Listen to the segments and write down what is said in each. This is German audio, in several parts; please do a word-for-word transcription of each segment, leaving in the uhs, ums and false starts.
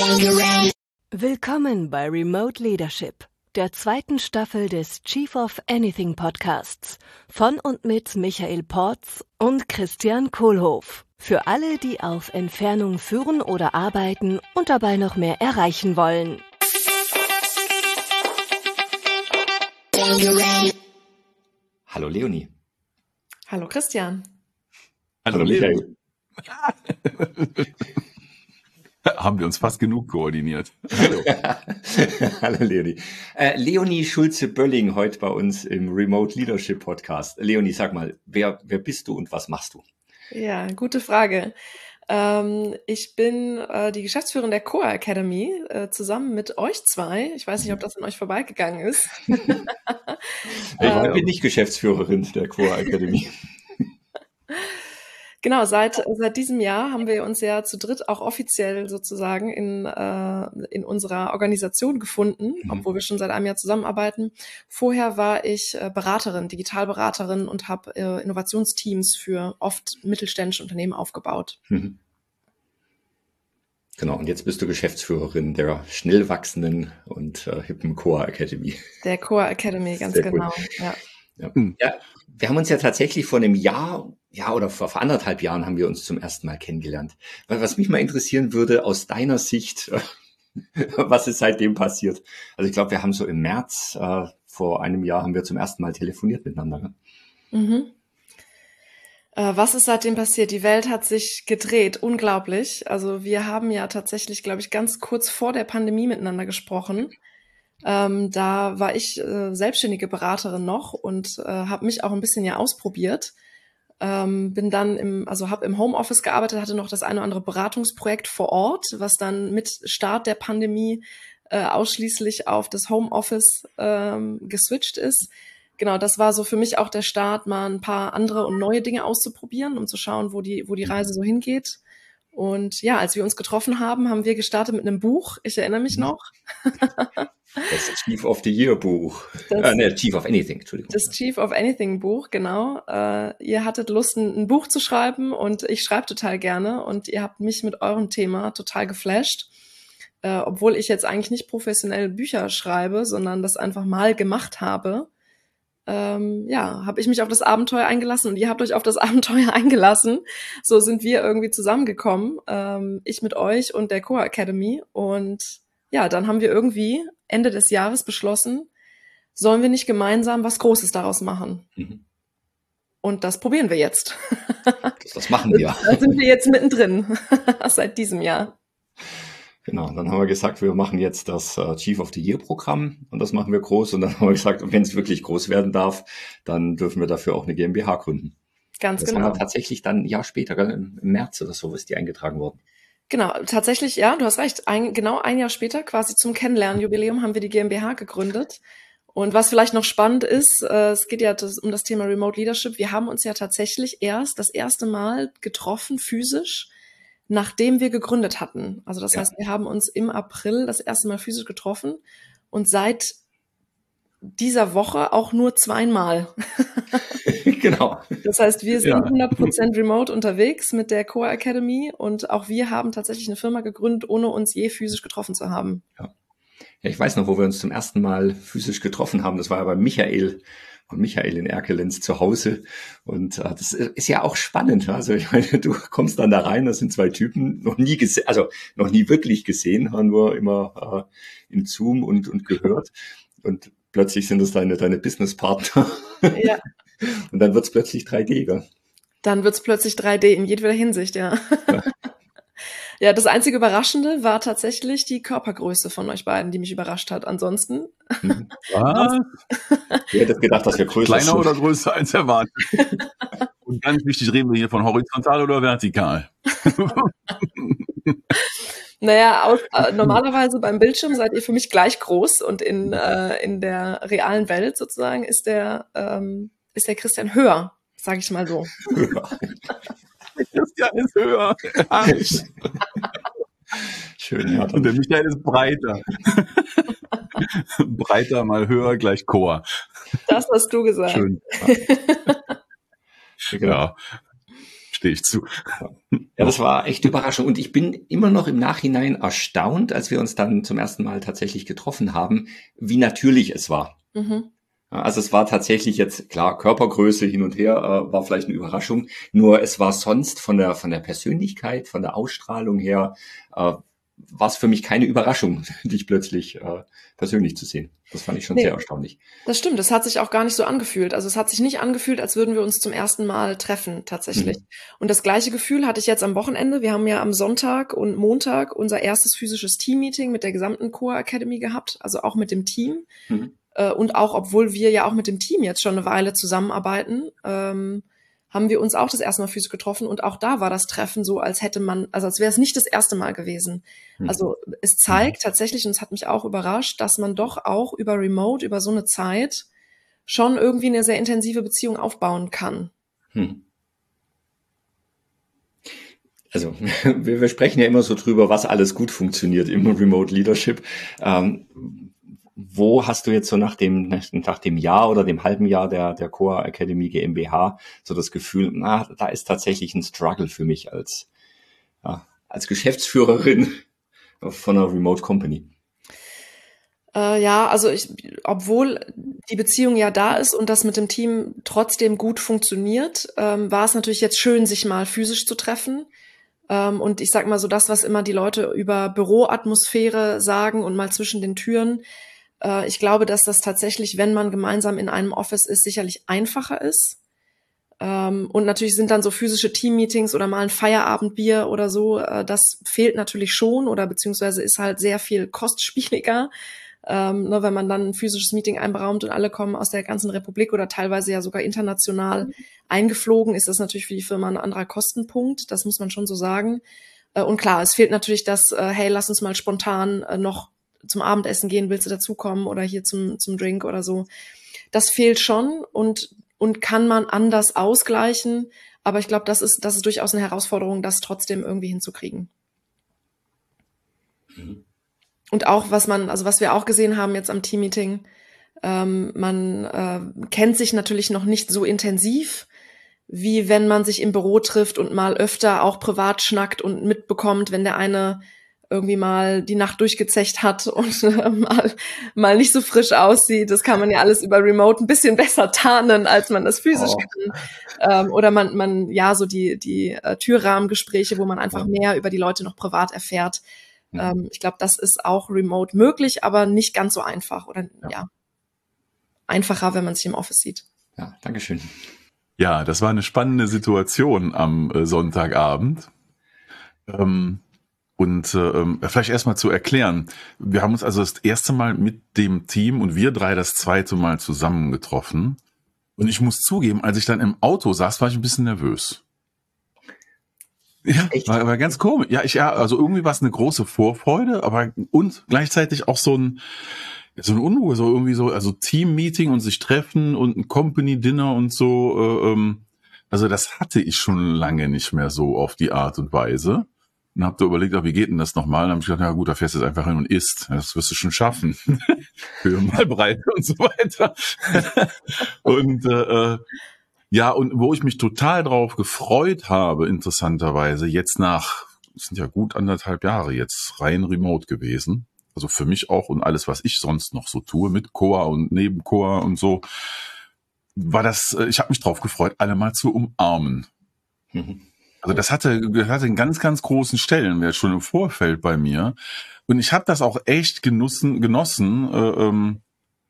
Willkommen bei Remote Leadership, der zweiten Staffel des Chief of Anything Podcasts von und mit Michael Porz und Christian Kohlhoff. Für alle, die auf Entfernung führen oder arbeiten und dabei noch mehr erreichen wollen. Hallo Leonie. Hallo Christian. Hallo Michael. Haben wir uns fast genug koordiniert. Hallo. Hallo Leonie. Äh, Leonie Schulze-Bölling heute bei uns im Remote Leadership Podcast. Leonie, sag mal, wer, wer bist du und was machst du? Ja, gute Frage. Ähm, ich bin äh, die Geschäftsführerin der Coa Academy, äh, zusammen mit euch zwei. Ich weiß nicht, ob das an euch vorbeigegangen ist. Ich ähm, bin nicht Geschäftsführerin der Coa Academy. Genau, seit seit diesem Jahr haben wir uns ja zu dritt auch offiziell sozusagen in äh, in unserer Organisation gefunden, mhm. obwohl wir schon seit einem Jahr zusammenarbeiten. Vorher war ich äh, Beraterin, Digitalberaterin und habe äh, Innovationsteams für oft mittelständische Unternehmen aufgebaut. Mhm. Genau, und jetzt bist du Geschäftsführerin der schnell wachsenden und äh, hippen Coa Academy. Der Coa Academy, ganz Sehr genau, cool. ja. Ja. ja, wir haben uns ja tatsächlich vor einem Jahr, ja, oder vor, vor anderthalb Jahren haben wir uns zum ersten Mal kennengelernt. Weil was mich mal interessieren würde, aus deiner Sicht, was ist seitdem passiert? Also ich glaube, wir haben so im März äh, vor einem Jahr haben wir zum ersten Mal telefoniert miteinander. Ne? Mhm. Äh, was ist seitdem passiert? Die Welt hat sich gedreht, unglaublich. Also wir haben ja tatsächlich, glaube ich, ganz kurz vor der Pandemie miteinander gesprochen. Ähm, da war ich äh, selbstständige Beraterin noch und äh, habe mich auch ein bisschen ja ausprobiert. Ähm, bin dann im, also habe im Homeoffice gearbeitet, hatte noch das eine oder andere Beratungsprojekt vor Ort, was dann mit Start der Pandemie äh, ausschließlich auf das Homeoffice ähm, geswitcht ist. Genau, das war so für mich auch der Start, mal ein paar andere und neue Dinge auszuprobieren, um zu schauen, wo die, wo die Reise so hingeht. Und ja, als wir uns getroffen haben, haben wir gestartet mit einem Buch. Ich erinnere mich noch. Das Chief of the Year Buch. Das, äh, ne, Chief of Anything, Entschuldigung. Das Chief of Anything Buch, genau. Äh, ihr hattet Lust, ein, ein Buch zu schreiben und ich schreibe total gerne und ihr habt mich mit eurem Thema total geflasht. Äh, obwohl ich jetzt eigentlich nicht professionell Bücher schreibe, sondern das einfach mal gemacht habe. Ähm, ja, habe ich mich auf das Abenteuer eingelassen und ihr habt euch auf das Abenteuer eingelassen. So sind wir irgendwie zusammengekommen, ähm, ich mit euch und der Coa Academy. Und ja, dann haben wir irgendwie Ende des Jahres beschlossen, sollen wir nicht gemeinsam was Großes daraus machen? Mhm. Und das probieren wir jetzt. Das, das machen wir. Da sind wir jetzt mittendrin, seit diesem Jahr. Genau, dann haben wir gesagt, wir machen jetzt das uh, Chief of the Year Programm und das machen wir groß. Und dann haben wir gesagt, wenn es wirklich groß werden darf, dann dürfen wir dafür auch eine GmbH gründen. Ganz das genau. Das war tatsächlich dann ein Jahr später, im März oder so, ist die eingetragen worden. Genau, tatsächlich, ja, du hast recht. Ein, genau ein Jahr später, quasi zum Kennenlernen-Jubiläum, haben wir die GmbH gegründet. Und was vielleicht noch spannend ist, äh, es geht ja das, um das Thema Remote Leadership. Wir haben uns ja tatsächlich erst das erste Mal getroffen, physisch, nachdem wir gegründet hatten. Also das ja. heißt, wir haben uns im April das erste Mal physisch getroffen und seit dieser Woche auch nur zweimal. Genau. Das heißt, wir sind ja. hundert Prozent remote unterwegs mit der Coa Academy und auch wir haben tatsächlich eine Firma gegründet, ohne uns je physisch getroffen zu haben. Ja. Ja, ich weiß noch, wo wir uns zum ersten Mal physisch getroffen haben. Das war ja bei Michael und Michael in Erkelenz zu Hause. Und äh, das ist ja auch spannend. Also ich meine, du kommst dann da rein, das sind zwei Typen, noch nie gesehen, also noch nie wirklich gesehen, haben wir immer äh, im Zoom und, und gehört. Und plötzlich sind das deine, deine Businesspartner. Ja. Und dann wird's plötzlich drei D, gell? Dann wird's plötzlich drei D in jedweder Hinsicht, ja. Ja. Ja, das einzige Überraschende war tatsächlich die Körpergröße von euch beiden, die mich überrascht hat. Ansonsten. Was? Wer hätte gedacht, dass wir größer Kleiner sind? Oder größer als erwartet? Und ganz wichtig, reden wir hier von horizontal oder vertikal? Naja, aus, äh, normalerweise beim Bildschirm seid ihr für mich gleich groß und in, äh, in der realen Welt sozusagen ist der, ähm, ist der Christian höher, sage ich mal so. Christian ist höher. Schön, ja. Und der Michael ist breiter. Breiter mal höher gleich Chor. Das hast du gesagt. Schön. Ja. stehe ich zu. Ja, das war echt Überraschung. Und ich bin immer noch im Nachhinein erstaunt, als wir uns dann zum ersten Mal tatsächlich getroffen haben, wie natürlich es war. Mhm. Also es war tatsächlich jetzt, klar, Körpergröße hin und her äh, war vielleicht eine Überraschung. Nur es war sonst von der von der Persönlichkeit, von der Ausstrahlung her, äh, war es für mich keine Überraschung, dich plötzlich äh, persönlich zu sehen. Das fand ich schon Nee. sehr erstaunlich. Das stimmt, das hat sich auch gar nicht so angefühlt. Also es hat sich nicht angefühlt, als würden wir uns zum ersten Mal treffen, tatsächlich. Mhm. Und das gleiche Gefühl hatte ich jetzt am Wochenende. Wir haben ja am Sonntag und Montag unser erstes physisches Team-Meeting mit der gesamten Core Academy gehabt, also auch mit dem Team. Mhm. Äh, und auch, obwohl wir ja auch mit dem Team jetzt schon eine Weile zusammenarbeiten, ähm, haben wir uns auch das erste Mal physisch getroffen. Und auch da war das Treffen so, als hätte man, also als wäre es nicht das erste Mal gewesen. Mhm. Also es zeigt tatsächlich, und es hat mich auch überrascht, dass man doch auch über Remote, über so eine Zeit schon irgendwie eine sehr intensive Beziehung aufbauen kann. Hm. Also wir, wir sprechen ja immer so drüber, was alles gut funktioniert im Remote Leadership. Ähm, wo hast du jetzt so nach dem, nach dem Jahr oder dem halben Jahr der, der Core Academy GmbH so das Gefühl, na, da ist tatsächlich ein Struggle für mich als, ja, als Geschäftsführerin von einer Remote Company? Äh, ja, also ich, obwohl die Beziehung ja da ist und das mit dem Team trotzdem gut funktioniert, ähm, war es natürlich jetzt schön, sich mal physisch zu treffen. Ähm, und ich sag mal so das, was immer die Leute über Büroatmosphäre sagen und mal zwischen den Türen. Äh, ich glaube, dass das tatsächlich, wenn man gemeinsam in einem Office ist, sicherlich einfacher ist. Ähm, und natürlich sind dann so physische Team-Meetings oder mal ein Feierabendbier oder so, äh, das fehlt natürlich schon oder beziehungsweise ist halt sehr viel kostspieliger. Ähm, ne, wenn man dann ein physisches Meeting einberaumt und alle kommen aus der ganzen Republik oder teilweise ja sogar international mhm. eingeflogen, ist das natürlich für die Firma ein anderer Kostenpunkt. Das muss man schon so sagen. Äh, und klar, es fehlt natürlich das, äh, hey, lass uns mal spontan äh, noch zum Abendessen gehen, willst du dazukommen oder hier zum zum Drink oder so. Das fehlt schon und und kann man anders ausgleichen. Aber ich glaube, das ist das ist durchaus eine Herausforderung, das trotzdem irgendwie hinzukriegen. Mhm. Und auch, was man, also was wir auch gesehen haben jetzt am Teammeeting, ähm, man äh, kennt sich natürlich noch nicht so intensiv, wie wenn man sich im Büro trifft und mal öfter auch privat schnackt und mitbekommt, wenn der eine irgendwie mal die Nacht durchgezecht hat und äh, mal, mal nicht so frisch aussieht. Das kann man ja alles über Remote ein bisschen besser tarnen, als man das physisch oh. kann. Ähm, oder man, man, ja, so die, die äh, Türrahmengespräche, wo man einfach oh. mehr über die Leute noch privat erfährt. Mhm. Ich glaube, das ist auch remote möglich, aber nicht ganz so einfach oder ja, ja einfacher, wenn man sich im Office sieht. Ja, Dankeschön. Ja, das war eine spannende Situation am äh, Sonntagabend. Ähm, und äh, vielleicht erstmal zu erklären, wir haben uns also das erste Mal mit dem Team und wir drei das zweite Mal zusammengetroffen. Und ich muss zugeben, als ich dann im Auto saß, war ich ein bisschen nervös. Ja, war, war ganz komisch. Ja, ich, ja, also irgendwie war es eine große Vorfreude, aber und gleichzeitig auch so ein, so eine Unruhe, so irgendwie so, also Team-Meeting und sich treffen und ein Company-Dinner und so, äh, ähm, also das hatte ich schon lange nicht mehr so auf die Art und Weise. Und hab da überlegt, ach, wie geht denn das nochmal? Und dann hab ich gedacht, ja gut, da fährst du jetzt einfach hin und isst. Das wirst du schon schaffen. Höhe mal Breite und so weiter. und äh, ja, und wo ich mich total drauf gefreut habe, interessanterweise, jetzt nach, es sind ja gut anderthalb Jahre jetzt rein remote gewesen. Also für mich auch und alles, was ich sonst noch so tue, mit Coa und neben Coa und so, war das, ich habe mich drauf gefreut, alle mal zu umarmen. Mhm. Also das hatte, das hatte einen ganz, ganz großen Stellenwert schon im Vorfeld bei mir. Und ich habe das auch echt genossen, genossen, äh, ähm,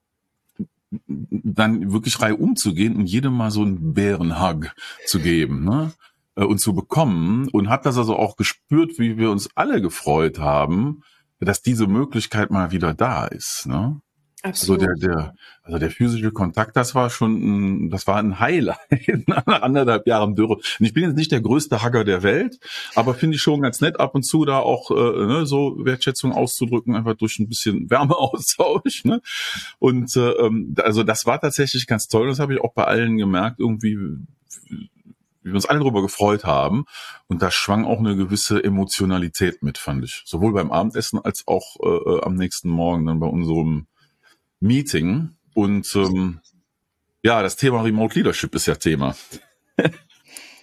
dann wirklich reihum zu gehen und jedem mal so einen Bärenhug zu geben, ne? Und zu bekommen. Und habe das also auch gespürt, wie wir uns alle gefreut haben, dass diese Möglichkeit mal wieder da ist, ne? Absolut. Also der, der, also der physische Kontakt, das war schon, ein, das war ein Highlight nach anderthalb Jahren Dürre. Und ich bin jetzt nicht der größte Hugger der Welt, aber finde ich schon ganz nett, ab und zu da auch äh, ne, so Wertschätzung auszudrücken, einfach durch ein bisschen Wärmeaustausch. Ne? Und äh, also das war tatsächlich ganz toll. Das habe ich auch bei allen gemerkt, irgendwie, wie wir uns alle darüber gefreut haben. Und da schwang auch eine gewisse Emotionalität mit, fand ich. Sowohl beim Abendessen als auch äh, am nächsten Morgen dann bei unserem Meeting. Und ähm, ja, das Thema Remote Leadership ist ja Thema.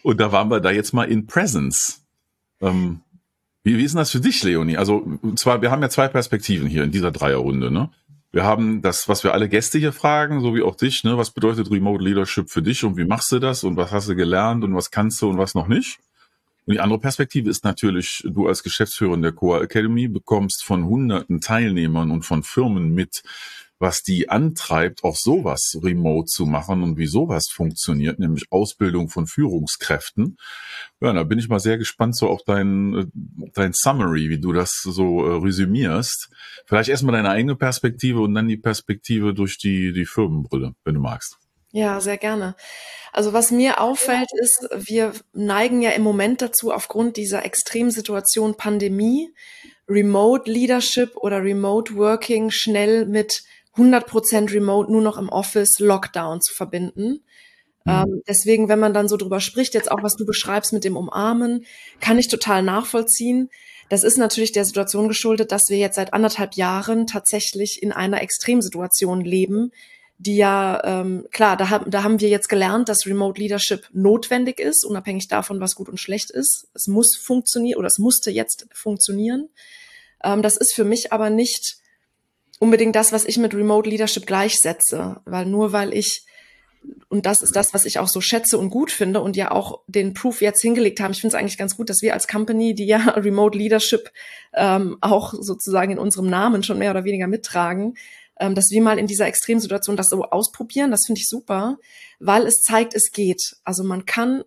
Und da waren wir da jetzt mal in Presence. Ähm, wie, wie ist denn das für dich, Leonie? Also, und zwar, wir haben ja zwei Perspektiven hier in dieser Dreierrunde, ne? Wir haben das, was wir alle Gäste hier fragen, so wie auch dich, ne? Was bedeutet Remote Leadership für dich und wie machst du das und was hast du gelernt und was kannst du und was noch nicht? Und die andere Perspektive ist natürlich, du als Geschäftsführer der Core Academy bekommst von hunderten Teilnehmern und von Firmen mit, was die antreibt, auch sowas remote zu machen und wie sowas funktioniert, nämlich Ausbildung von Führungskräften. Ja, da bin ich mal sehr gespannt so auf dein, dein Summary, wie du das so äh, resümierst. Vielleicht erstmal deine eigene Perspektive und dann die Perspektive durch die, die Firmenbrille, wenn du magst. Ja, sehr gerne. Also was mir auffällt ist, wir neigen ja im Moment dazu, aufgrund dieser Extremsituation Pandemie, Remote Leadership oder Remote Working schnell mit hundert Prozent Remote nur noch im Office Lockdown zu verbinden. Mhm. Ähm, deswegen, wenn man dann so drüber spricht, jetzt auch was du beschreibst mit dem Umarmen, kann ich total nachvollziehen. Das ist natürlich der Situation geschuldet, dass wir jetzt seit anderthalb Jahren tatsächlich in einer Extremsituation leben, die ja, ähm, klar, da, haben da haben wir jetzt gelernt, dass Remote Leadership notwendig ist, unabhängig davon, was gut und schlecht ist. Es muss funktionieren oder es musste jetzt funktionieren. Ähm, das ist für mich aber nicht unbedingt das, was ich mit Remote Leadership gleichsetze, weil nur weil ich, und das ist das, was ich auch so schätze und gut finde und ja auch den Proof jetzt hingelegt haben, ich finde es eigentlich ganz gut, dass wir als Company, die ja Remote Leadership ähm, auch sozusagen in unserem Namen schon mehr oder weniger mittragen, ähm, dass wir mal in dieser Extremsituation das so ausprobieren, das finde ich super, weil es zeigt, es geht. Also man kann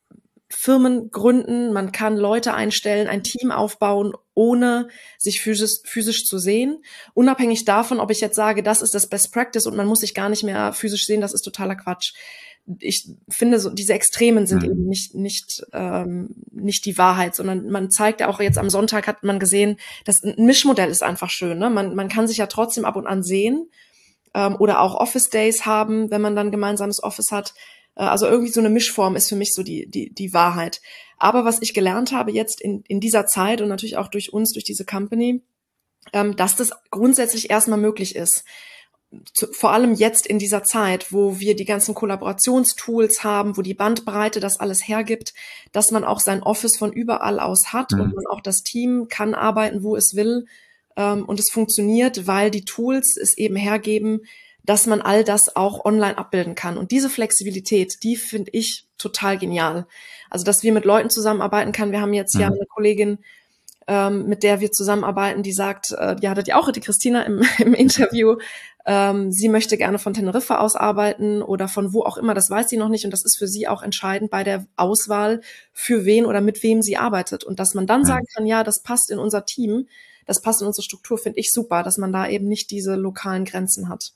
Firmen gründen, man kann Leute einstellen, ein Team aufbauen, ohne sich physisch, physisch zu sehen. Unabhängig davon, ob ich jetzt sage, das ist das Best Practice und man muss sich gar nicht mehr physisch sehen, das ist totaler Quatsch. Ich finde, so diese Extremen sind mhm. eben nicht nicht ähm, nicht die Wahrheit, sondern man zeigt ja auch jetzt am Sonntag, hat man gesehen, das ein Mischmodell ist einfach schön. Ne? Man, man kann sich ja trotzdem ab und an sehen ähm, oder auch Office Days haben, wenn man dann gemeinsames Office hat. Also irgendwie so eine Mischform ist für mich so die die die Wahrheit. Aber was ich gelernt habe jetzt in in dieser Zeit und natürlich auch durch uns, durch diese Company, ähm, dass das grundsätzlich erstmal möglich ist. Zu, vor allem jetzt in dieser Zeit, wo wir die ganzen Kollaborationstools haben, wo die Bandbreite das alles hergibt, dass man auch sein Office von überall aus hat mhm. und man auch das Team kann arbeiten, wo es will. Ähm, und es funktioniert, weil die Tools es eben hergeben, dass man all das auch online abbilden kann. Und diese Flexibilität, die finde ich total genial. Also, dass wir mit Leuten zusammenarbeiten können. Wir haben jetzt mhm. ja eine Kollegin, ähm, mit der wir zusammenarbeiten, die sagt, äh, die hattet ja auch die Christina im, im Interview, ähm, sie möchte gerne von Teneriffa aus arbeiten oder von wo auch immer, das weiß sie noch nicht. Und das ist für sie auch entscheidend bei der Auswahl, für wen oder mit wem sie arbeitet. Und dass man dann mhm. sagen kann, ja, das passt in unser Team, das passt in unsere Struktur, finde ich super, dass man da eben nicht diese lokalen Grenzen hat.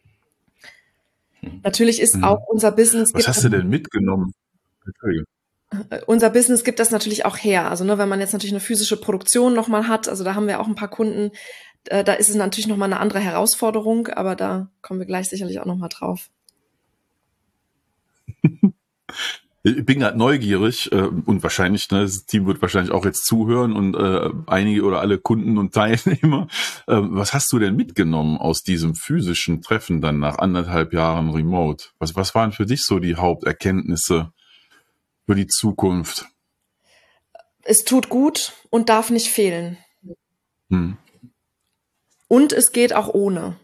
Natürlich ist auch unser Business. Was hast du denn mitgenommen? Unser Business gibt das natürlich auch her. Also ne, wenn man jetzt natürlich eine physische Produktion nochmal hat, also da haben wir auch ein paar Kunden, äh, da ist es natürlich nochmal eine andere Herausforderung, aber da kommen wir gleich sicherlich auch nochmal drauf. Ich bin gerade neugierig äh, und wahrscheinlich, ne, das Team wird wahrscheinlich auch jetzt zuhören und äh, einige oder alle Kunden und Teilnehmer. Äh, was hast du denn mitgenommen aus diesem physischen Treffen dann nach anderthalb Jahren Remote? Was, was waren für dich so die Haupterkenntnisse für die Zukunft? Es tut gut und darf nicht fehlen. Hm. Und es geht auch ohne.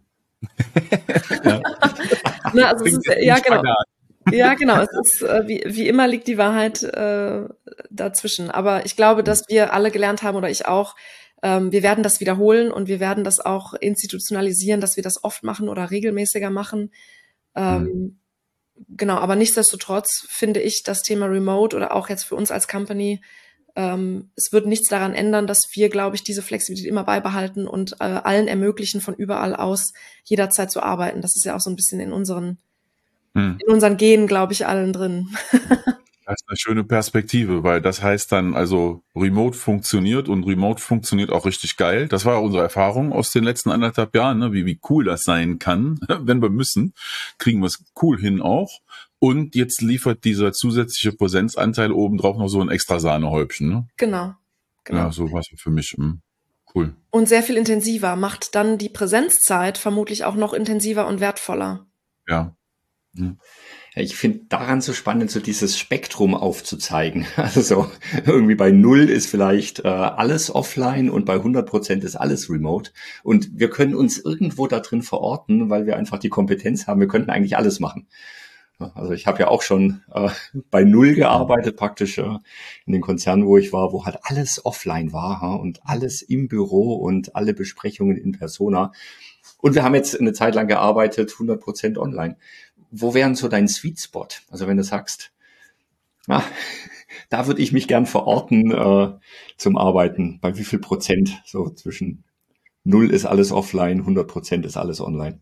ja. Na, also es ist, ja, genau. Ja, genau. Es ist, äh, wie, wie immer liegt die Wahrheit äh, dazwischen. Aber ich glaube, dass wir alle gelernt haben, oder ich auch, ähm, wir werden das wiederholen und wir werden das auch institutionalisieren, dass wir das oft machen oder regelmäßiger machen. Ähm, mhm. Genau, aber nichtsdestotrotz finde ich das Thema Remote oder auch jetzt für uns als Company, ähm, es wird nichts daran ändern, dass wir, glaube ich, diese Flexibilität immer beibehalten und äh, allen ermöglichen, von überall aus jederzeit zu arbeiten. Das ist ja auch so ein bisschen in unseren in unseren Genen, glaube ich, allen drin. Das ist eine schöne Perspektive, weil das heißt dann, also Remote funktioniert und Remote funktioniert auch richtig geil. Das war unsere Erfahrung aus den letzten anderthalb Jahren, ne? wie, wie cool das sein kann. Wenn wir müssen, kriegen wir es cool hin auch. Und jetzt liefert dieser zusätzliche Präsenzanteil obendrauf noch so ein extra Sahnehäubchen. Ne? Genau, genau. Ja, so war es für mich. Mh, cool. Und sehr viel intensiver, macht dann die Präsenzzeit vermutlich auch noch intensiver und wertvoller. Ja. Mhm. Ich finde daran so spannend, so dieses Spektrum aufzuzeigen. Also so, irgendwie bei null ist vielleicht äh, alles offline und bei hundert Prozent ist alles remote. Und wir können uns irgendwo da drin verorten, weil wir einfach die Kompetenz haben. Wir könnten eigentlich alles machen. Also ich habe ja auch schon äh, bei null gearbeitet, praktisch äh, in den Konzernen, wo ich war, wo halt alles offline war, ha, und alles im Büro und alle Besprechungen in Persona. Und wir haben jetzt eine Zeit lang gearbeitet, hundert Prozent online. Wo wären so dein Sweet Spot? Also wenn du sagst, ah, da würde ich mich gern verorten äh, zum Arbeiten. Bei wie viel Prozent? So zwischen null ist alles offline, hundert Prozent ist alles online.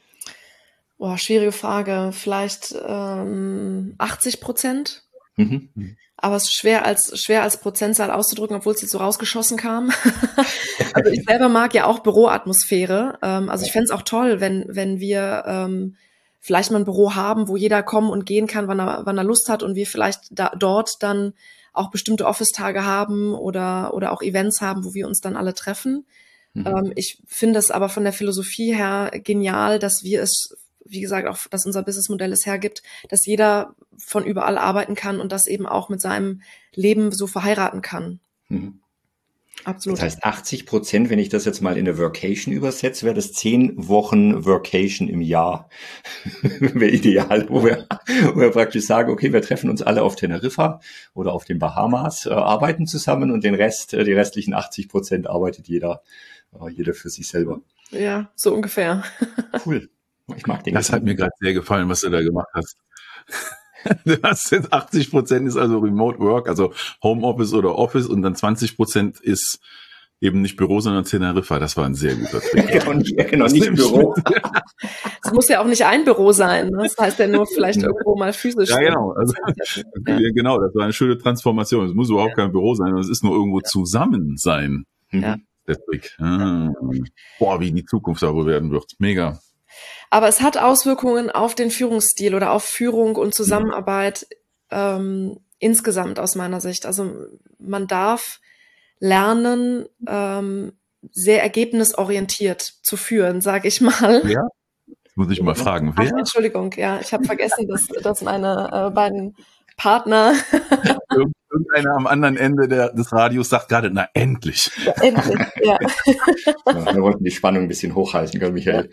Boah, schwierige Frage. Vielleicht ähm, achtzig Prozent. Mhm. Aber es ist schwer als, schwer als Prozentzahl auszudrücken, obwohl es jetzt so rausgeschossen kam. Also ich selber mag ja auch Büroatmosphäre. Ähm, also ich fände es auch toll, wenn, wenn wir ähm, vielleicht mal ein Büro haben, wo jeder kommen und gehen kann, wann er, wann er Lust hat, und wir vielleicht da, dort dann auch bestimmte Office-Tage haben oder, oder auch Events haben, wo wir uns dann alle treffen. Mhm. Ähm, ich finde es aber von der Philosophie her genial, dass wir es, wie gesagt, auch, dass unser Businessmodell es hergibt, dass jeder von überall arbeiten kann und das eben auch mit seinem Leben so verheiraten kann. Mhm. Absolut. Das heißt, achtzig Prozent, wenn ich das jetzt mal in eine Workation übersetze, wäre das zehn Wochen Workation im Jahr. Wäre ideal, wo wir, wo wir praktisch sagen, okay, wir treffen uns alle auf Teneriffa oder auf den Bahamas, äh, arbeiten zusammen, und den Rest, äh, die restlichen achtzig Prozent arbeitet jeder, äh, jeder für sich selber. Ja, so ungefähr. Cool. Ich mag den. Das hat mir gerade sehr gefallen, was du da gemacht hast. Du hast jetzt achtzig Prozent ist also Remote Work, also Homeoffice oder Office, und dann zwanzig Prozent ist eben nicht Büro, sondern Teneriffa. Das war ein sehr guter Trick. Genau, nicht, genau, nicht Büro. Es muss ja auch nicht ein Büro sein. Ne? Das heißt ja nur vielleicht irgendwo mal physisch. Ja, genau. Also, ja. Genau, das war eine schöne Transformation. Es muss überhaupt ja. kein Büro sein, es ist nur irgendwo ja. zusammen sein. Ja. Der Trick. Ah. Boah, wie die Zukunft darüber werden wird. Mega. Aber es hat Auswirkungen auf den Führungsstil oder auf Führung und Zusammenarbeit ähm, insgesamt aus meiner Sicht. Also man darf lernen, ähm, sehr ergebnisorientiert zu führen, sage ich mal. Ja, das muss ich mal fragen. Wer? Ach, Entschuldigung, ja, ich habe vergessen, dass, dass meine äh, beiden Partner... Irgendeiner am anderen Ende der, des Radios sagt gerade, na endlich. Ja, endlich, ja. Ja, wir wollten die Spannung ein bisschen hochhalten, gell, Michael?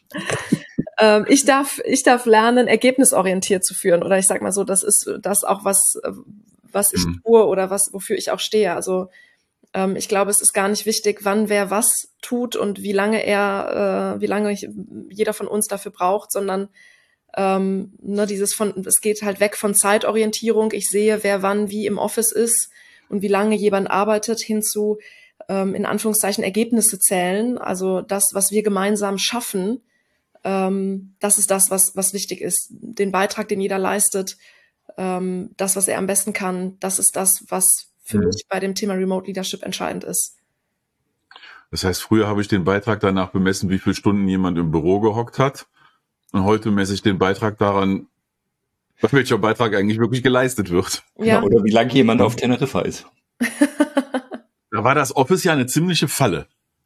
Ähm, ich darf, ich darf lernen, ergebnisorientiert zu führen. Oder ich sag mal so, das ist das auch, was, was ich mhm. tue oder was, wofür ich auch stehe. Also ähm, ich glaube, es ist gar nicht wichtig, wann wer was tut und wie lange er, äh, wie lange ich, jeder von uns dafür braucht, sondern ähm, ne, dieses von, es geht halt weg von Zeitorientierung. Ich sehe, wer wann wie im Office ist und wie lange jemand arbeitet, hin zu ähm, in Anführungszeichen Ergebnisse zählen. Also das, was wir gemeinsam schaffen. Ähm, das ist das, was, was wichtig ist. Den Beitrag, den jeder leistet, ähm, das, was er am besten kann, das ist das, was für mhm. mich bei dem Thema Remote Leadership entscheidend ist. Das heißt, früher habe ich den Beitrag danach bemessen, wie viele Stunden jemand im Büro gehockt hat. Und heute messe ich den Beitrag daran, welcher Beitrag eigentlich wirklich geleistet wird. Ja. Ja, oder wie lange jemand auf Teneriffa ist. Da war das Office ja eine ziemliche Falle.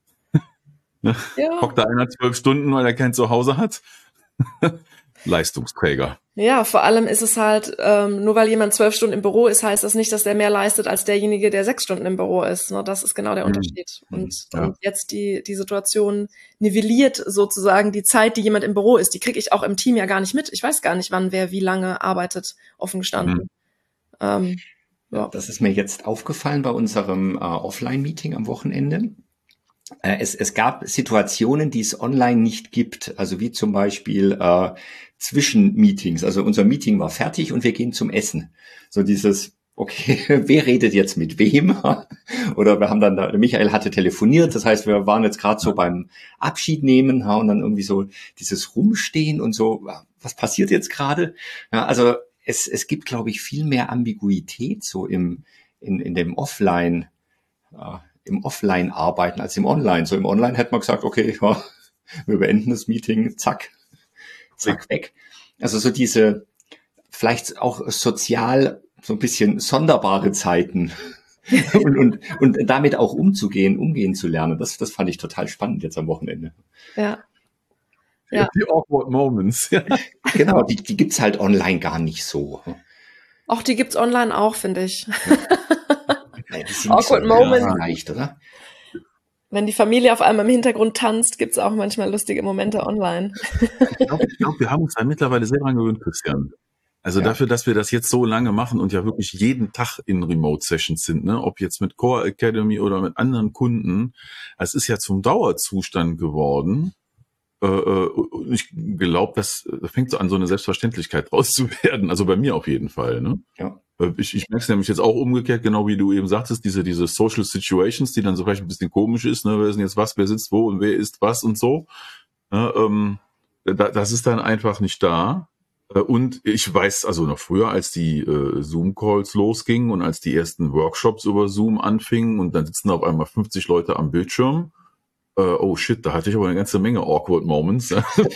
Ja. Hockt da einer zwölf Stunden, weil er kein Zuhause hat? Leistungsträger. Ja, vor allem ist es halt, ähm, nur weil jemand zwölf Stunden im Büro ist, heißt das nicht, dass der mehr leistet als derjenige, der sechs Stunden im Büro ist. Ne? Das ist genau der Unterschied. Mhm. Und, ja. und jetzt die die Situation nivelliert sozusagen die Zeit, die jemand im Büro ist. Die kriege ich auch im Team ja gar nicht mit. Ich weiß gar nicht, wann wer wie lange arbeitet, offen gestanden. Mhm. Ähm, ja. Das ist mir jetzt aufgefallen bei unserem äh, Offline-Meeting am Wochenende. Es, es gab Situationen, die es online nicht gibt, also wie zum Beispiel äh, Zwischenmeetings. Also unser Meeting war fertig und wir gehen zum Essen. So dieses, okay, wer redet jetzt mit wem? Oder wir haben dann, der Michael hatte telefoniert, das heißt, wir waren jetzt gerade so beim Abschied nehmen und dann irgendwie so dieses Rumstehen und so, was passiert jetzt gerade? Ja, also es, es gibt, glaube ich, viel mehr Ambiguität so im in, in dem Offline äh, im Offline-Arbeiten als im Online. So im Online hätte man gesagt, okay, ja, wir beenden das Meeting, zack, zack, weg. Also so diese, vielleicht auch sozial so ein bisschen sonderbare Zeiten und, und, und damit auch umzugehen, umgehen zu lernen. Das, das fand ich total spannend jetzt am Wochenende. Ja. Ja. Die awkward moments. genau, die, die gibt's halt online gar nicht so. Auch die gibt's online auch, finde ich. Ja, die sind Awkward so Moment. leicht, oder? Wenn die Familie auf einmal im Hintergrund tanzt, gibt's auch manchmal lustige Momente online. Ich glaube, ich glaub, wir haben uns da mittlerweile sehr dran gewöhnt, Christian. Also Ja. dafür, dass wir das jetzt so lange machen und ja wirklich jeden Tag in Remote-Sessions sind, ne, ob jetzt mit Core Academy oder mit anderen Kunden, es ist ja zum Dauerzustand geworden. Äh, und ich glaube, das, das fängt so an, so eine Selbstverständlichkeit draus zu werden. Also bei mir auf jeden Fall. Ne? Ja. Ich, ich merke es nämlich jetzt auch umgekehrt, genau wie du eben sagtest, diese, diese Social Situations, die dann so vielleicht ein bisschen komisch ist, ne, wer ist denn jetzt was, wer sitzt wo und wer ist was und so. Ne, ähm, da, das ist dann einfach nicht da. Und ich weiß, also noch früher, als die äh, Zoom-Calls losgingen und als die ersten Workshops über Zoom anfingen und dann sitzen auf einmal fünfzig Leute am Bildschirm, äh, oh shit, da hatte ich aber eine ganze Menge awkward Moments.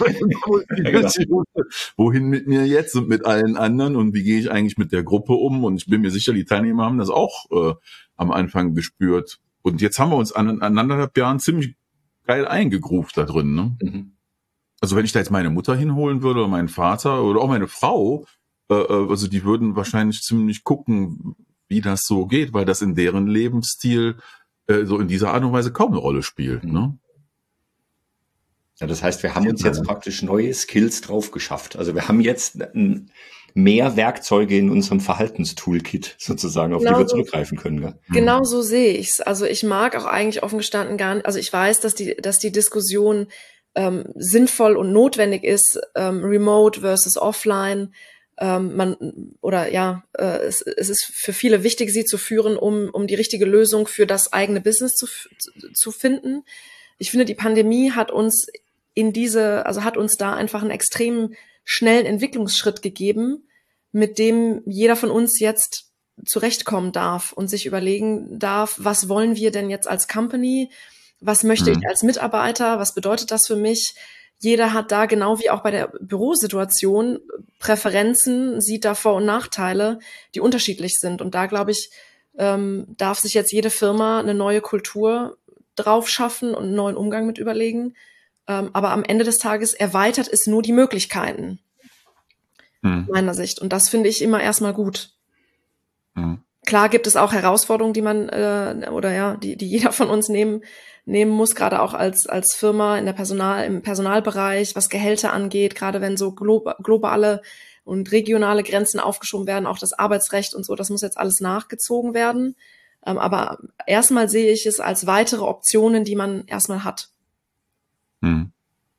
Wohin mit mir jetzt und mit allen anderen und wie gehe ich eigentlich mit der Gruppe um? Und ich bin mir sicher, die Teilnehmer haben das auch äh, am Anfang gespürt. Und jetzt haben wir uns an, an anderthalb Jahren ziemlich geil eingegruft da drin, ne? Mhm. Also wenn ich da jetzt meine Mutter hinholen würde oder meinen Vater oder auch meine Frau, äh, also die würden wahrscheinlich ziemlich gucken, wie das so geht, weil das in deren Lebensstil äh, so in dieser Art und Weise kaum eine Rolle spielt. Mhm. Ne? Ja, das heißt, wir haben uns jetzt praktisch neue Skills drauf geschafft. Also wir haben jetzt mehr Werkzeuge in unserem Verhaltenstoolkit sozusagen, auf Genau die wir so. zurückgreifen können. Gell? Genau so sehe ich's. Also ich mag auch eigentlich offen gestanden gar nicht, also ich weiß, dass die, dass die Diskussion ähm, sinnvoll und notwendig ist, ähm, remote versus offline. Ähm, man oder ja, äh, es, es ist für viele wichtig, sie zu führen, um um die richtige Lösung für das eigene Business zu zu finden. Ich finde, die Pandemie hat uns in diese, also hat uns da einfach einen extrem schnellen Entwicklungsschritt gegeben, mit dem jeder von uns jetzt zurechtkommen darf und sich überlegen darf, was wollen wir denn jetzt als Company? Was möchte Mhm. ich als Mitarbeiter? Was bedeutet das für mich? Jeder hat da, genau wie auch bei der Bürosituation, Präferenzen, sieht da Vor- und Nachteile, die unterschiedlich sind. Und da, glaube ich, ähm, darf sich jetzt jede Firma eine neue Kultur drauf schaffen und einen neuen Umgang mit überlegen. Ähm, aber am Ende des Tages erweitert es nur die Möglichkeiten, Mhm. meiner Sicht. Und das finde ich immer erstmal gut. Mhm. Klar gibt es auch Herausforderungen, die man äh, oder ja, die die jeder von uns nehmen nehmen muss, gerade auch als als Firma in der Personal im Personalbereich, was Gehälter angeht, gerade wenn so glo- globale und regionale Grenzen aufgeschoben werden, auch das Arbeitsrecht und so, das muss jetzt alles nachgezogen werden. Ähm, aber erstmal sehe ich es als weitere Optionen, die man erstmal hat. Mhm.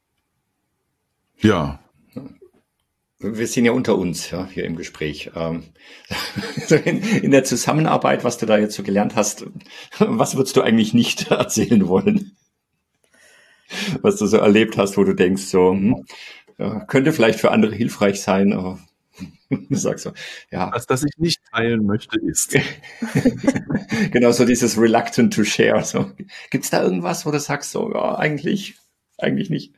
Ja. Wir sind ja unter uns, ja, hier im Gespräch. Ähm, so in, in der Zusammenarbeit, was du da jetzt so gelernt hast, was würdest du eigentlich nicht erzählen wollen? Was du so erlebt hast, wo du denkst, so, hm, ja, könnte vielleicht für andere hilfreich sein, aber du sagst so, ja. Was, das ich nicht teilen möchte, ist. Genau, so dieses reluctant to share. So. Gibt's da irgendwas, wo du sagst, so, ja, eigentlich, eigentlich nicht?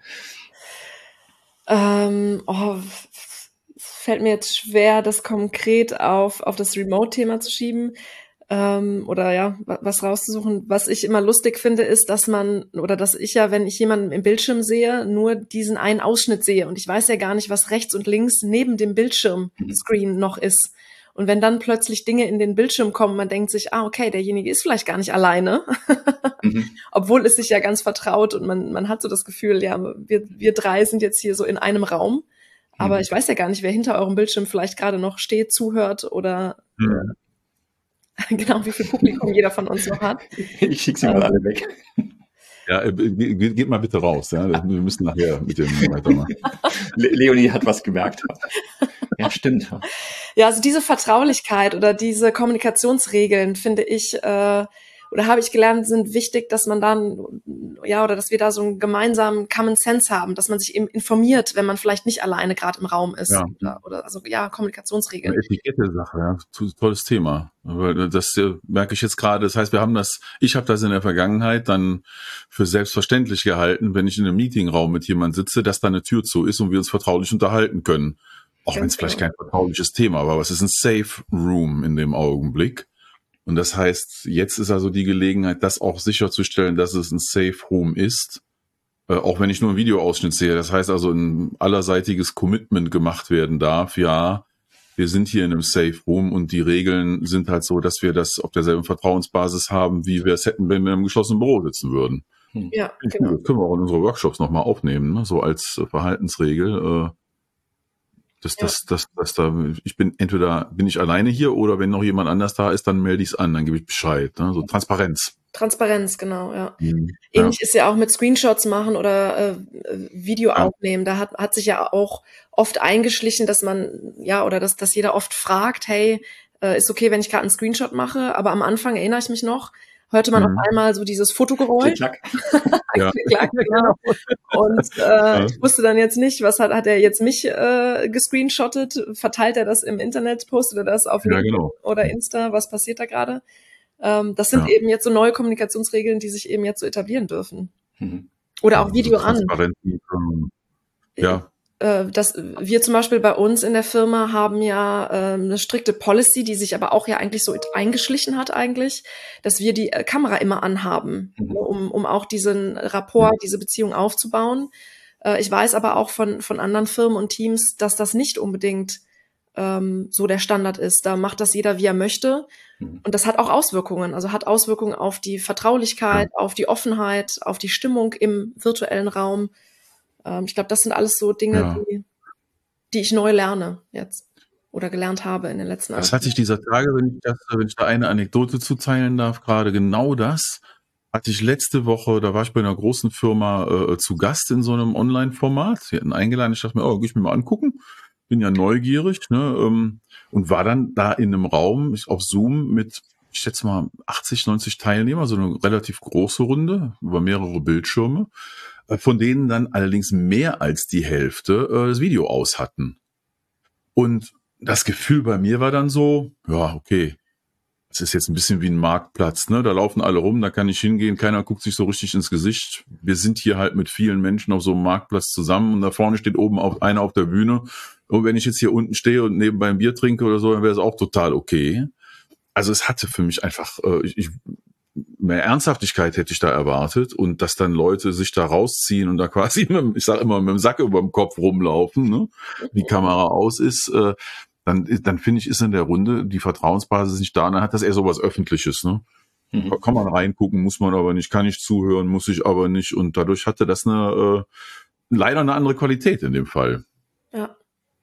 Ähm, oh, fällt mir jetzt schwer, das konkret auf auf das Remote-Thema zu schieben ähm, oder ja, was rauszusuchen. Was ich immer lustig finde, ist, dass man oder dass ich ja, wenn ich jemanden im Bildschirm sehe, nur diesen einen Ausschnitt sehe und ich weiß ja gar nicht, was rechts und links neben dem Bildschirmscreen noch ist. Und wenn dann plötzlich Dinge in den Bildschirm kommen, man denkt sich, ah, okay, derjenige ist vielleicht gar nicht alleine, Mhm. obwohl es sich ja ganz vertraut und man man hat so das Gefühl, ja, wir wir drei sind jetzt hier so in einem Raum. Aber Mhm. ich weiß ja gar nicht, wer hinter eurem Bildschirm vielleicht gerade noch steht, zuhört oder Mhm. äh, genau, wie viel Publikum jeder von uns noch hat. Ich schicke sie mal alle weg. Ja, äh, ge- ge- geht mal bitte raus. Ja? Wir müssen nachher mit dem weitermachen. Le Leonie hat was gemerkt. Ja, stimmt. Ja, also diese Vertraulichkeit oder diese Kommunikationsregeln finde ich äh, oder habe ich gelernt, sind wichtig, dass man dann ja oder dass wir da so einen gemeinsamen Common Sense haben, dass man sich eben informiert, wenn man vielleicht nicht alleine gerade im Raum ist Ja. oder, oder also ja Kommunikationsregeln. Eine Etikette-Sache, ja. To- Tolles Thema. Aber das äh, merke ich jetzt gerade. Das heißt, wir haben das, ich habe das in der Vergangenheit dann für selbstverständlich gehalten, wenn ich in einem Meetingraum mit jemandem sitze, dass da eine Tür zu ist und wir uns vertraulich unterhalten können. Auch wenn es vielleicht kein vertrauliches Thema war, aber es ist ein Safe Room in dem Augenblick. Und das heißt, jetzt ist also die Gelegenheit, das auch sicherzustellen, dass es ein Safe Room ist. Äh, auch wenn ich nur einen Videoausschnitt sehe. Das heißt also, ein allerseitiges Commitment gemacht werden darf. Ja, wir sind hier in einem Safe Room und die Regeln sind halt so, dass wir das auf derselben Vertrauensbasis haben, wie wir es hätten, wenn wir im geschlossenen Büro sitzen würden. Ja, genau. Das können wir auch in unsere Workshops nochmal aufnehmen, ne? So als Verhaltensregel. Äh, Das, Ja. das, das, das da, ich bin entweder bin ich alleine hier oder wenn noch jemand anders da ist, dann melde ich es an, dann gebe ich Bescheid. Ne? So Transparenz. Transparenz, genau, ja. Mhm. Ähnlich ist ja auch mit Screenshots machen oder äh, Video Ja. aufnehmen. Da hat, hat sich ja auch oft eingeschlichen, dass man, ja, oder dass, dass jeder oft fragt, hey, äh, ist okay, wenn ich gerade einen Screenshot mache? Aber am Anfang erinnere ich mich noch, hörte man Mhm. auf einmal so dieses Fotogeräusch. Klick-Klack. Ja. Klick-Klack, genau. Und äh, Ja. ich wusste dann jetzt nicht, was hat, hat er jetzt mich äh, gescreenshottet? Verteilt er das im Internet? Postet er das auf Ja, LinkedIn genau. oder Insta? Was passiert da gerade? Ähm, das sind Ja. eben jetzt so neue Kommunikationsregeln, die sich eben jetzt so etablieren dürfen. Mhm. Oder auch Also Video an. transparent, ähm, Ja, Äh, dass wir zum Beispiel bei uns in der Firma haben ja äh, eine strikte Policy, die sich aber auch ja eigentlich so eingeschlichen hat eigentlich, dass wir die äh, Kamera immer anhaben, Mhm. um, um auch diesen Rapport, diese Beziehung aufzubauen. Äh, ich weiß aber auch von, von anderen Firmen und Teams, dass das nicht unbedingt ähm, so der Standard ist. Da macht das jeder, wie er möchte. Mhm. Und das hat auch Auswirkungen. Also hat Auswirkungen auf die Vertraulichkeit, auf die Offenheit, auf die Stimmung im virtuellen Raum. Ähm, ich glaube, das sind alles so Dinge, Ja. die, die ich neu lerne jetzt oder gelernt habe in den letzten das Jahren. hatte ich dieser Tage, wenn ich, das, wenn ich da eine Anekdote zuteilen darf, gerade genau das hatte ich letzte Woche, da war ich bei einer großen Firma äh, zu Gast in so einem Online-Format. Sie hatten eingeladen, ich dachte mir, oh, geh ich mir mal angucken. Bin ja neugierig, ne, ähm, und war dann da in einem Raum ich, auf Zoom mit, ich schätze mal, achtzig, neunzig Teilnehmer, so eine relativ große Runde über mehrere Bildschirme, äh, von denen dann allerdings mehr als die Hälfte äh, das Video aus hatten. Und das Gefühl bei mir war dann so, ja, okay, es ist jetzt ein bisschen wie ein Marktplatz, ne? Da laufen alle rum, da kann ich hingehen, keiner guckt sich so richtig ins Gesicht. Wir sind hier halt mit vielen Menschen auf so einem Marktplatz zusammen und da vorne steht oben auch einer auf der Bühne. Und wenn ich jetzt hier unten stehe und nebenbei ein Bier trinke oder so, dann wäre es auch total okay. Also es hatte für mich einfach, äh, ich, ich, mehr Ernsthaftigkeit hätte ich da erwartet und dass dann Leute sich da rausziehen und da quasi, mit, ich sage immer, mit dem Sack über dem Kopf rumlaufen, ne? Die Kamera aus ist, äh, dann, dann finde ich, ist in der Runde die Vertrauensbasis nicht da, und dann hat das eher so was Öffentliches, ne? Mhm. Da kann man reingucken, muss man aber nicht, kann ich zuhören, muss ich aber nicht, und dadurch hatte das eine, äh, leider eine andere Qualität in dem Fall. Ja.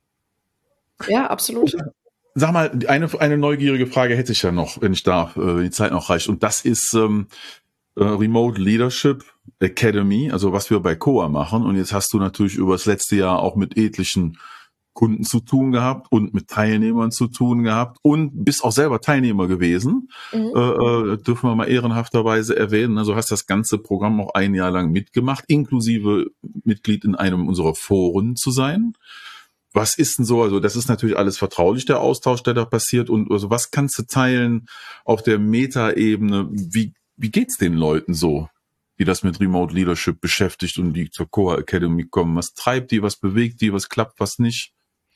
Ja, absolut. Sag mal, eine, eine neugierige Frage hätte ich ja noch, wenn ich darf, äh, die Zeit noch reicht, und das ist ähm, äh, Remote Leadership Academy, also was wir bei C O A machen, und jetzt hast du natürlich über das letzte Jahr auch mit etlichen Kunden zu tun gehabt und mit Teilnehmern zu tun gehabt und bist auch selber Teilnehmer gewesen, Mhm. äh, äh, dürfen wir mal ehrenhafterweise erwähnen. Also hast das ganze Programm auch ein Jahr lang mitgemacht, inklusive Mitglied in einem unserer Foren zu sein. Was ist denn so, also das ist natürlich alles vertraulich, der Austausch, der da passiert, und also was kannst du teilen auf der Meta-Ebene? Wie, wie geht's den Leuten so, die das mit Remote Leadership beschäftigt und die zur C O A Academy kommen? Was treibt die, was bewegt die, was klappt, was nicht?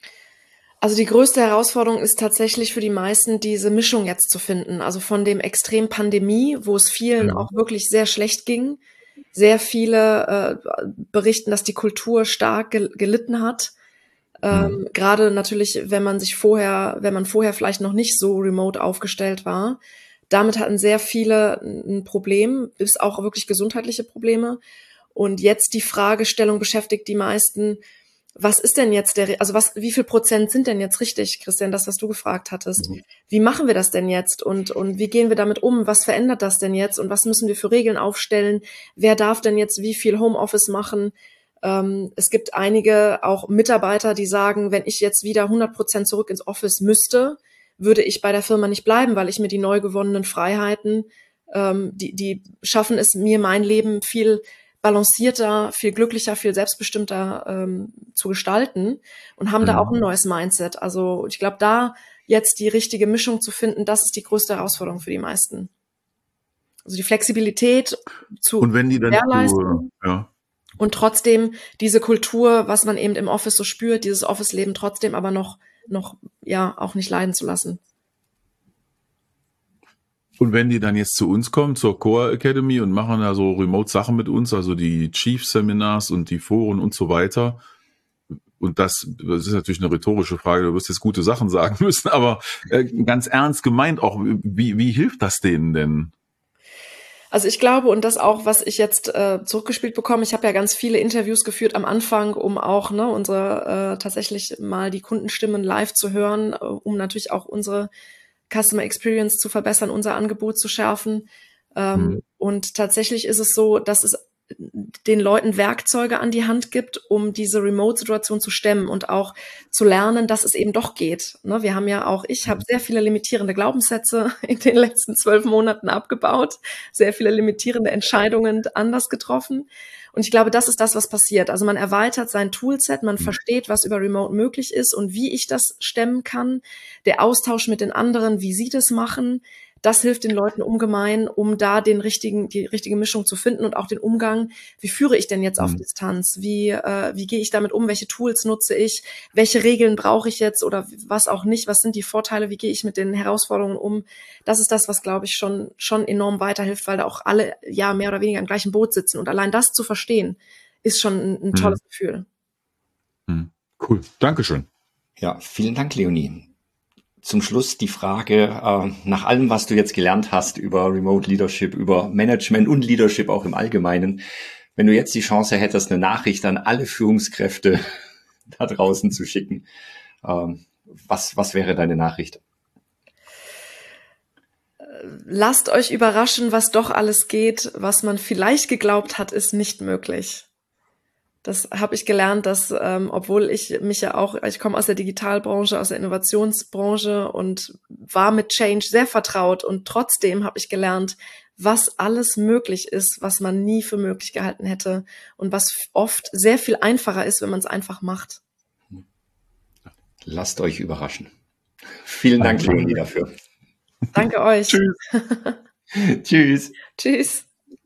Also die größte Herausforderung ist tatsächlich für die meisten, diese Mischung jetzt zu finden. Also von dem Extrem Pandemie, wo es vielen Ja. auch wirklich sehr schlecht ging. Sehr viele äh, berichten, dass die Kultur stark gel gelitten hat. Ähm, Mhm. Gerade natürlich, wenn man sich vorher, wenn man vorher vielleicht noch nicht so remote aufgestellt war. Damit hatten sehr viele ein Problem, bis auch wirklich gesundheitliche Probleme. Und jetzt die Fragestellung beschäftigt die meisten: Was ist denn jetzt der, also was, wie viel Prozent sind denn jetzt richtig, Christian, das, was du gefragt hattest? Mhm. Wie machen wir das denn jetzt? Und, und wie gehen wir damit um? Was verändert das denn jetzt? Und was müssen wir für Regeln aufstellen? Wer darf denn jetzt wie viel Homeoffice machen? Ähm, es gibt einige auch Mitarbeiter, die sagen, wenn ich jetzt wieder hundert Prozent zurück ins Office müsste, würde ich bei der Firma nicht bleiben, weil ich mir die neu gewonnenen Freiheiten, ähm, die, die schaffen es mir, mein Leben viel balancierter, viel glücklicher, viel selbstbestimmter ähm, zu gestalten, und haben Mhm. da auch ein neues Mindset. Also ich glaube, da jetzt die richtige Mischung zu finden, das ist die größte Herausforderung für die meisten. Also die Flexibilität zu Und wenn die dann, gewährleisten äh, ja. und trotzdem diese Kultur, was man eben im Office so spürt, dieses Office-Leben trotzdem aber noch, noch, ja, auch nicht leiden zu lassen. Und wenn die dann jetzt zu uns kommen, zur Core Academy und machen da so Remote-Sachen mit uns, also die Chief-Seminars und die Foren und so weiter, und das, das ist natürlich eine rhetorische Frage, du wirst jetzt gute Sachen sagen müssen, aber äh, ganz ernst gemeint auch, wie, wie hilft das denen denn? Also ich glaube, und das auch, was ich jetzt äh, zurückgespielt bekomme, ich habe ja ganz viele Interviews geführt am Anfang, um auch ne, unsere äh, tatsächlich mal die Kundenstimmen live zu hören, äh, um natürlich auch unsere Customer Experience zu verbessern, unser Angebot zu schärfen. Ähm, mhm. Und tatsächlich ist es so, dass es den Leuten Werkzeuge an die Hand gibt, um diese Remote-Situation zu stemmen und auch zu lernen, dass es eben doch geht. Ne, wir haben ja auch, ich habe sehr viele limitierende Glaubenssätze in den letzten zwölf Monaten abgebaut, sehr viele limitierende Entscheidungen anders getroffen. Und ich glaube, das ist das, was passiert. Also man erweitert sein Toolset, man versteht, was über Remote möglich ist und wie ich das stemmen kann. Der Austausch mit den anderen, wie sie das machen, das hilft den Leuten ungemein, um da den richtigen, die richtige Mischung zu finden und auch den Umgang. Wie führe ich denn jetzt auf mhm. Distanz? Wie, äh, wie gehe ich damit um? Welche Tools nutze ich? Welche Regeln brauche ich jetzt oder was auch nicht? Was sind die Vorteile? Wie gehe ich mit den Herausforderungen um? Das ist das, was, glaube ich, schon, schon enorm weiterhilft, weil da auch alle, ja, mehr oder weniger im gleichen Boot sitzen. Und allein das zu verstehen, ist schon ein, ein tolles mhm. Gefühl. Mhm. Cool. Dankeschön. Ja, vielen Dank, Leonie. Zum Schluss die Frage, äh, nach allem, was du jetzt gelernt hast über Remote Leadership, über Management und Leadership auch im Allgemeinen, wenn du jetzt die Chance hättest, eine Nachricht an alle Führungskräfte da draußen zu schicken, äh, was, was wäre deine Nachricht? Lasst euch überraschen, was doch alles geht. Was man vielleicht geglaubt hat, ist nicht möglich. Das habe ich gelernt, dass ähm, obwohl ich mich ja auch, ich komme aus der Digitalbranche, aus der Innovationsbranche und war mit Change sehr vertraut und trotzdem habe ich gelernt, was alles möglich ist, was man nie für möglich gehalten hätte und was oft sehr viel einfacher ist, wenn man es einfach macht. Lasst euch überraschen. Vielen Dank, Leonie, dafür. Danke euch. Tschüss. Tschüss. Tschüss.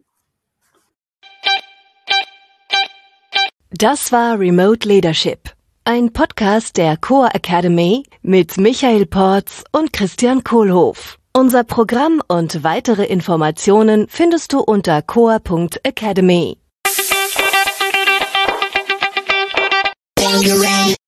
Das war Remote Leadership, ein Podcast der Core Academy mit Michael Porz und Christian Kohlhoff. Unser Programm und weitere Informationen findest du unter core punkt academy.